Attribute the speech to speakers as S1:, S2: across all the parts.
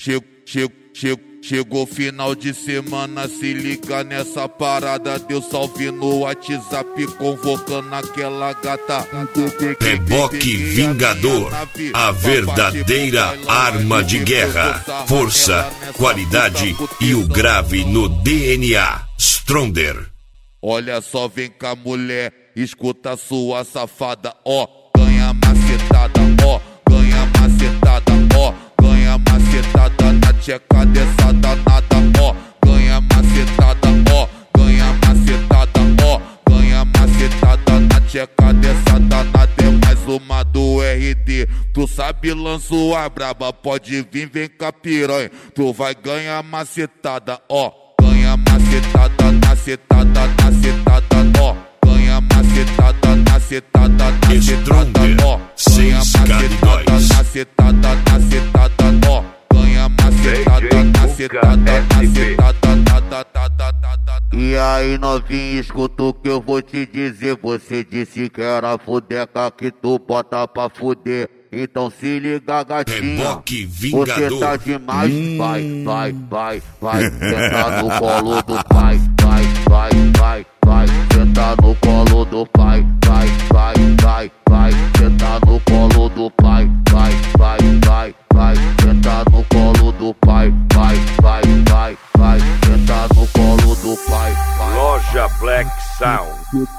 S1: Chegou final de semana, se liga nessa parada. Deu salve no WhatsApp, convocando aquela gata.
S2: Reboque Vingador, a verdadeira arma de guerra. Força, qualidade e o grave no DNA. Stronder.
S1: Olha só, vem cá, mulher, escuta a sua safada, ó. Ganha macetada, ó. Ganha macetada, ó. Ganha macetada na tcheca dessa danada, ó. Ganha macetada, ó. Ganha macetada, ó. Ganha macetada na tcheca dessa danada. É mais uma do RD. Tu sabe, lançou a braba, pode vir, vem cá, piranha. Tu vai ganhar macetada, ó. Ganha macetada, macetada, macetada, ó. Ganha macetada, macetada, macetada, ó. Ganha macetada, macetada, macetada, ó. Ganha macetada, macetada, macetada. E aí, novinho, escuta o que eu vou te dizer. Você disse que era fudeca, que tu bota pra fuder. Então se liga, gatinha, você tá demais. Vai, senta no colo do pai. Vai, senta no colo do pai. Vai, senta no colo do pai. Vai, senta no colo do pai. Vai, senta no colo do pai.
S3: Loja Black Sound.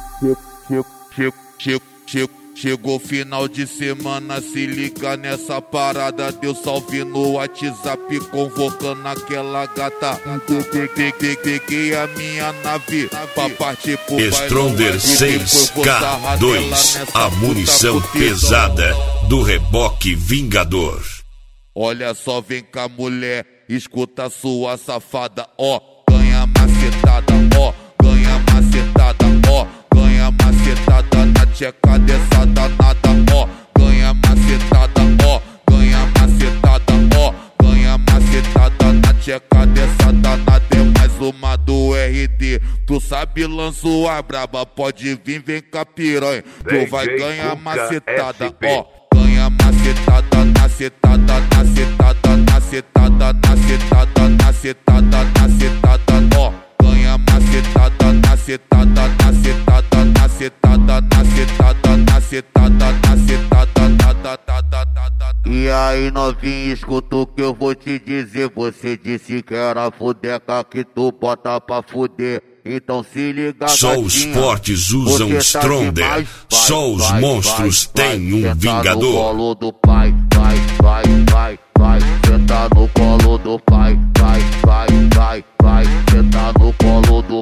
S1: Chegou final de semana, se liga nessa parada. Deu salve no WhatsApp, convocando aquela gata. Peguei a minha nave pra partir pro bailão.
S2: Stronder 6K2, a munição pesada do Reboque Vingador.
S1: Olha só, vem cá, mulher, escuta a sua safada, ó. Ganha macetada, ó. Ganha macetada, ó. Ganha macetada na tcheca dessa danada, ó. Ganha macetada, ó. Ganha macetada, ó. Ganha macetada na tcheca dessa danada. É mais uma do RD. Tu sabe, lançou a braba, pode vir, vem cá, piranha. Tu vai ganhar macetada, ó. Ganha macetada, macetada, macetada, macetada, macetada, macetada, macetada, ó. Ganha macetada, macetada, macetada, macetada, macetada, macetada, macetada. E aí, novinho, escuta o que eu vou te dizer. Você disse que era fudeca, que tu bota pra fuder. Então se liga,
S2: só gatinha, os fortes usam Stronder, só os monstros têm um Vingador.
S1: Senta no colo do pai, vai, senta no colo do pai, vai, senta no colo do